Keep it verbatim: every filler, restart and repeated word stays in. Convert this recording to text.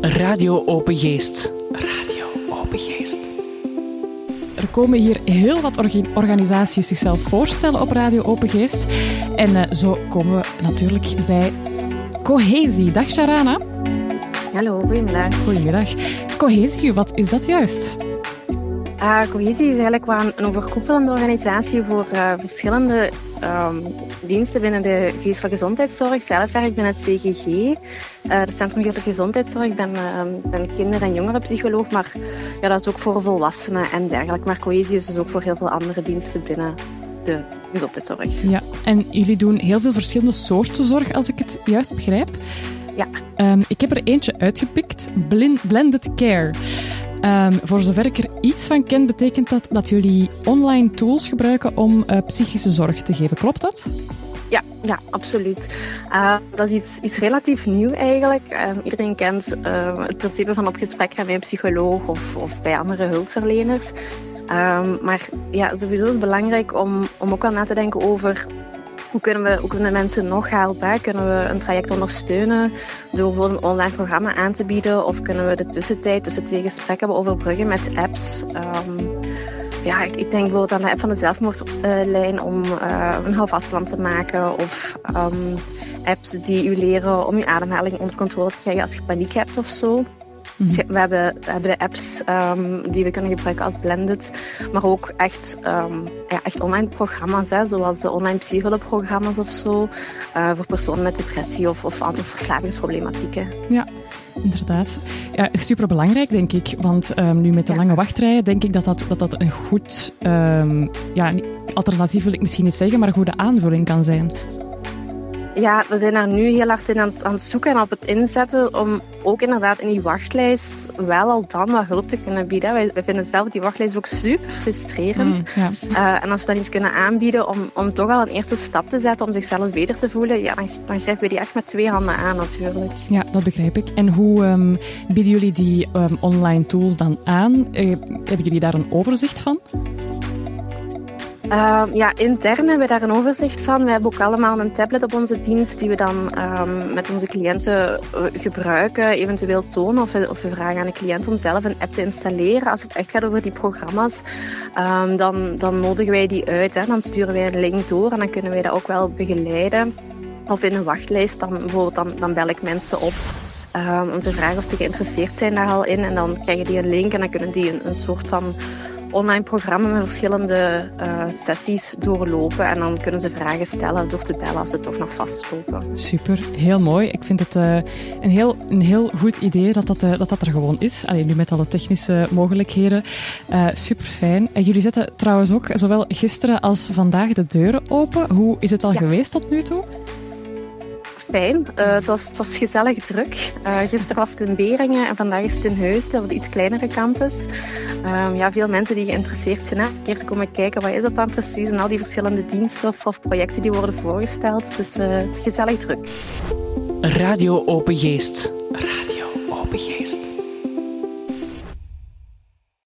Radio Open Geest. Radio Open Geest. Er komen hier heel wat orga- organisaties zichzelf voorstellen op Radio Open Geest. En uh, zo komen we natuurlijk bij Cohesie. Dag Sharana. Hallo, goedemiddag. Goedemiddag. Cohesie, wat is dat juist? Uh, Cohesie is eigenlijk wel een overkoepelende organisatie voor uh, verschillende um, diensten binnen de geestelijke gezondheidszorg. Zelf werk ik binnen het C G G, uh, het Centrum Geestelijke Gezondheidszorg. Ik ben, uh, ben kinder- en jongerenpsycholoog, maar ja, dat is ook voor volwassenen en dergelijke. Maar Cohesie is dus ook voor heel veel andere diensten binnen de gezondheidszorg. Ja, en jullie doen heel veel verschillende soorten zorg, als ik het juist begrijp. Ja. Um, ik heb er eentje uitgepikt, Blind, Blended Care. Um, voor zover ik er iets van ken, betekent dat dat jullie online tools gebruiken om uh, psychische zorg te geven. Klopt dat? Ja, ja, absoluut. Uh, dat is iets, iets relatief nieuw eigenlijk. Uh, iedereen kent uh, het principe van op gesprek gaan bij een psycholoog of, of bij andere hulpverleners. Um, maar ja, sowieso is het belangrijk om, om ook wel na te denken over hoe kunnen we, hoe kunnen we mensen nog helpen. Hè? Kunnen we een traject ondersteunen door bijvoorbeeld een online programma aan te bieden? Of kunnen we de tussentijd tussen twee gesprekken overbruggen met apps? Um, ja, ik, ik denk bijvoorbeeld aan de app van de zelfmoordlijn om uh, een houvastplan te maken. Of um, apps die u leren om uw ademhaling onder controle te krijgen als je paniek hebt of zo. Mm-hmm. We, hebben, we hebben de apps um, die we kunnen gebruiken als Blended, maar ook echt, um, ja, echt online programma's, hè, zoals de online psycholoogprogramma's of zo, uh, voor personen met depressie of, of andere verslavingsproblematieken. Ja, inderdaad. Ja, superbelangrijk, denk ik, want um, nu met de ja. lange wachtrijen denk ik dat dat, dat, dat een goed, um, ja, alternatief wil ik misschien niet zeggen, maar een goede aanvulling kan zijn. Ja, we zijn daar nu heel hard in aan, aan het zoeken en op het inzetten om ook inderdaad in die wachtlijst wel al dan wat hulp te kunnen bieden. Wij, wij vinden zelf die wachtlijst ook super frustrerend. Mm, ja. uh, en als we dan iets kunnen aanbieden om, om toch al een eerste stap te zetten om zichzelf beter te voelen, ja, dan, dan grijpen we die echt met twee handen aan natuurlijk. Ja, dat begrijp ik. En hoe um, bieden jullie die um, online tools dan aan? Uh, hebben jullie daar een overzicht van? Uh, ja, intern hebben we daar een overzicht van. We hebben ook allemaal een tablet op onze dienst die we dan um, met onze cliënten uh, gebruiken, eventueel tonen of we, of we vragen aan de cliënt om zelf een app te installeren. Als het echt gaat over die programma's, um, dan, dan nodigen wij die uit. Hè. Dan sturen wij een link door en dan kunnen wij dat ook wel begeleiden. Of in een wachtlijst, dan, bijvoorbeeld dan, dan bel ik mensen op. Um, om te vragen of ze geïnteresseerd zijn daar al in. En dan krijgen die een link en dan kunnen die een, een soort van online programma met verschillende uh, sessies doorlopen. En dan kunnen ze vragen stellen door te bellen als ze toch nog vastlopen. Super, heel mooi. Ik vind het uh, een, heel, een heel goed idee dat dat, uh, dat, dat er gewoon is. Allee, nu met alle technische mogelijkheden. Uh, super fijn. En jullie zetten trouwens ook zowel gisteren als vandaag de deuren open. Hoe is het al ja. geweest tot nu toe? Fijn. Uh, het, was, het was gezellig druk. Uh, gisteren was het in Beringen en vandaag is het in Heusden, op de iets kleinere campus. Um, ja, veel mensen die geïnteresseerd zijn, hè, een keer te komen kijken wat is dat dan precies en al die verschillende diensten of, of projecten die worden voorgesteld. Dus uh, gezellig druk. Radio Open Geest. Radio Open Geest.